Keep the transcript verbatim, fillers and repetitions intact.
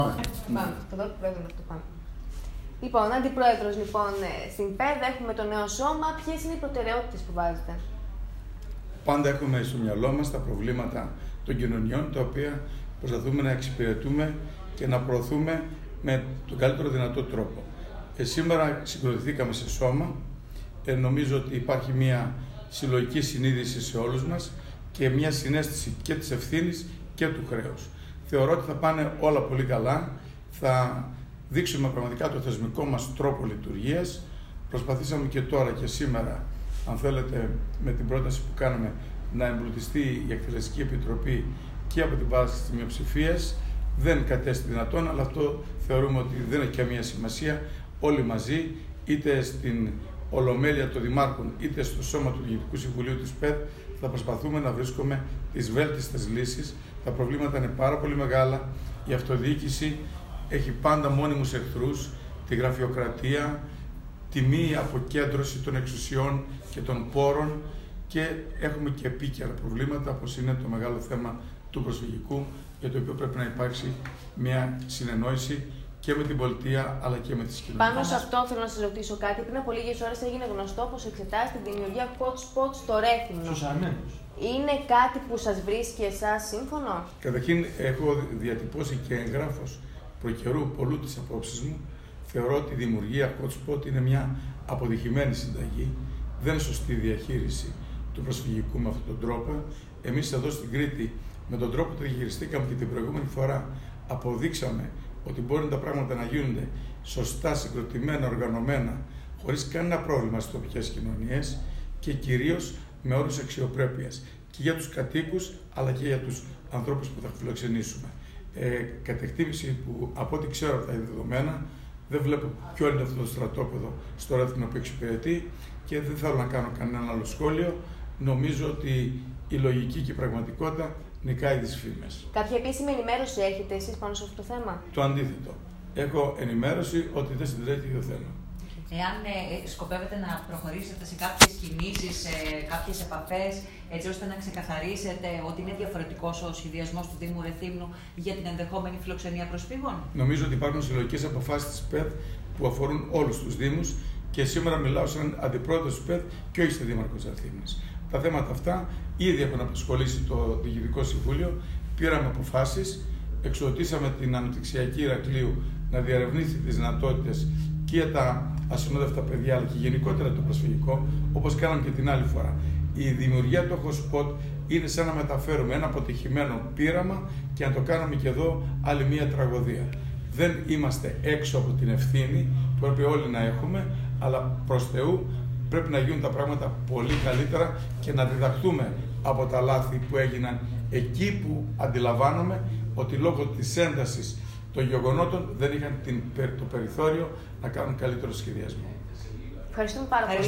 Πάμε, το δω πρόεδρο να το πάμε. Λοιπόν, αντιπρόεδρος λοιπόν στην ΠΕΔ, έχουμε το νέο σώμα. Ποιες είναι οι προτεραιότητες που βάζετε? Πάντα έχουμε στο μυαλό μας τα προβλήματα των κοινωνιών, τα οποία προσπαθούμε να εξυπηρετούμε και να προωθούμε με τον καλύτερο δυνατό τρόπο. Ε, σήμερα συγκροτηθήκαμε σε σώμα. Ε, νομίζω ότι υπάρχει μια συλλογική συνείδηση σε όλους μας και μια συναίσθηση και της ευθύνης και του χρέους. Θεωρώ ότι θα πάνε όλα πολύ καλά. Θα δείξουμε πραγματικά το θεσμικό μας τρόπο λειτουργίας. Προσπαθήσαμε και τώρα και σήμερα, αν θέλετε, με την πρόταση που κάναμε, να εμπλουτιστεί η Εκτελεστική Επιτροπή και από την βάση της μειοψηφίας. Δεν κατέστη δυνατόν, αλλά αυτό θεωρούμε ότι δεν έχει καμία σημασία. Όλοι μαζί, είτε στην Ολομέλεια των Δημάρχων, είτε στο Σώμα του Διοικητικού Συμβουλίου της ΠΕΔ, θα προσπαθούμε να βρίσκουμε τις βέλτιστες λύσεις. Τα προβλήματα είναι πάρα πολύ μεγάλα. Η αυτοδιοίκηση έχει πάντα μόνιμους εχθρούς, τη γραφειοκρατία, τη μη αποκέντρωση των εξουσιών και των πόρων, και έχουμε και επίκαιρα προβλήματα, όπως είναι το μεγάλο θέμα του προσφυγικού, για το οποίο πρέπει να υπάρξει μια συνεννόηση και με την πολιτεία αλλά και με τις κοινωνίες. Πάνω σε αυτό θέλω να σας ρωτήσω κάτι. Πριν από λίγες ώρες έγινε γνωστό πως εξετάζεται την δημιουργία hot spot στο Ρέθυμνο. Στους Αρμένους. Είναι κάτι που σας βρίσκει εσάς σύμφωνο? Καταρχήν, έχω διατυπώσει και εγγράφος προκαιρού πολλού τις απόψεις μου. Θεωρώ ότι η δημιουργία hot spot είναι μια αποδειχημένη συνταγή. Δεν είναι σωστή διαχείριση του προσφυγικού με αυτόν τον τρόπο. Εμείς εδώ στην Κρήτη, με τον τρόπο που διαχειριστήκαμε και την προηγούμενη φορά, αποδείξαμε ότι μπορεί τα πράγματα να γίνονται σωστά, συγκροτημένα, οργανωμένα, χωρίς κανένα πρόβλημα στις τοπικές κοινωνίες και κυρίως με όρους αξιοπρέπειας και για τους κατοίκους αλλά και για τους ανθρώπους που θα φιλοξενήσουμε. Ε, κατ' εκτίμηση που, από ό,τι ξέρω από τα δεδομένα, δεν βλέπω ποιο είναι αυτό το στρατόπεδο στο Ρέθυμνο που εξυπηρετεί και δεν θέλω να κάνω κανένα άλλο σχόλιο. Νομίζω ότι η λογική και η πραγματικότητα νικάει τις φήμες. Κάποια επίσημη ενημέρωση έχετε εσείς πάνω σε αυτό το θέμα? Το αντίθετο. Έχω ενημέρωση ότι δεν συντρέχει το θέμα. Εάν ε, σκοπεύετε να προχωρήσετε σε κάποιες κινήσεις, σε κάποιες επαφές, έτσι ώστε να ξεκαθαρίσετε ότι είναι διαφορετικός ο σχεδιασμός του Δήμου Ρεθύμνου για την ενδεχόμενη φιλοξενία προσφύγων? Νομίζω ότι υπάρχουν συλλογικές αποφάσεις της ΠΕΔ που αφορούν όλους τους Δήμους και σήμερα μιλάω σαν αντιπρόεδρος της ΠΕΔ και όχι σαν δήμαρχος Αθήνας. Τα θέματα αυτά ήδη έχουν απασχολήσει το Διοικητικό Συμβούλιο, πήραμε αποφάσεις, εξοδοτήσαμε την Αναπτυξιακή Ηρακλείου να διαρευνήσει τις δυνατότητες και για τα ασυνόδευτα παιδιά αλλά και γενικότερα το προσφυγικό, όπως κάναμε και την άλλη φορά. Η δημιουργία του hotspot είναι σαν να μεταφέρουμε ένα αποτυχημένο πείραμα και να το κάνουμε και εδώ άλλη μία τραγωδία. Δεν είμαστε έξω από την ευθύνη που πρέπει όλοι να έχουμε, αλλά προς Θεού πρέπει να γίνουν τα πράγματα πολύ καλύτερα και να διδαχτούμε από τα λάθη που έγιναν εκεί που αντιλαμβάνομαι ότι λόγω της έντασης των γεγονότων δεν είχαν την, το περιθώριο να κάνουν καλύτερο σχεδιασμό. Ευχαριστούμε πάρα πολύ.